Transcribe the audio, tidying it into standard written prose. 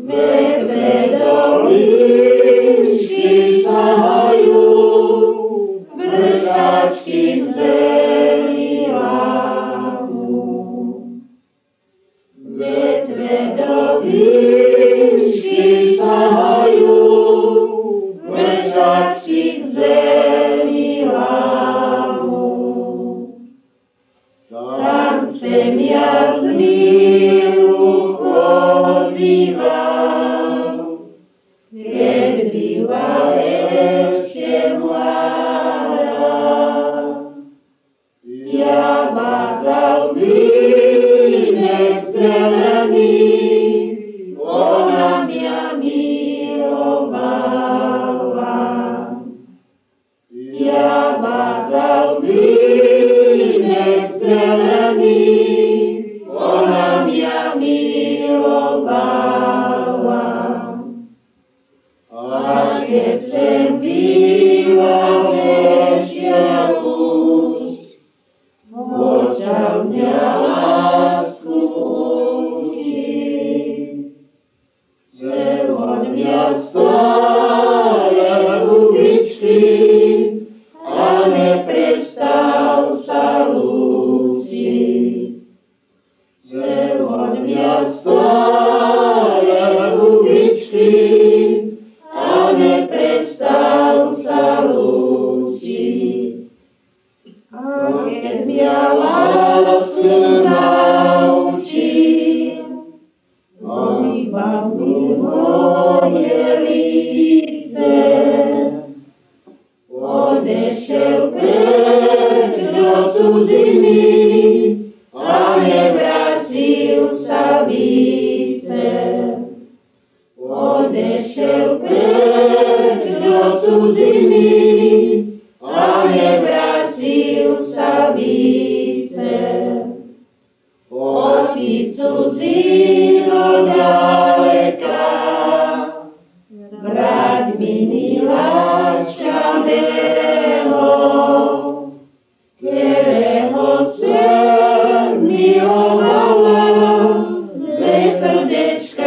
Vedle do výšky sahajú, vršačky v zemi lámu. Vetve do výšky sahajú, vršačky v zemi lámu. Tam sem ja z míru chodívam, keď býva ešte mladá. Ja vázal vínek zelený, ona mňa milovala. Ja vázal vínek zelený, ona mňa milovala. A keď sem bývam ešte už, počal mňa lásku učí. Chcel od mňa stále uličky a neprestal sa lúčiť. Chcel od mňa stále uličky a neprestal sa lúčiť. A keď mňa lásku naučil, on iba moje líce. Odešiel preč do cudziny a nevrátil sa více. Odešiel preč do cudziny a nevrátil sa více. Opi cudzino ďaleka, vráť mi miláčka mého, ktorého sen milovala, ze srdečka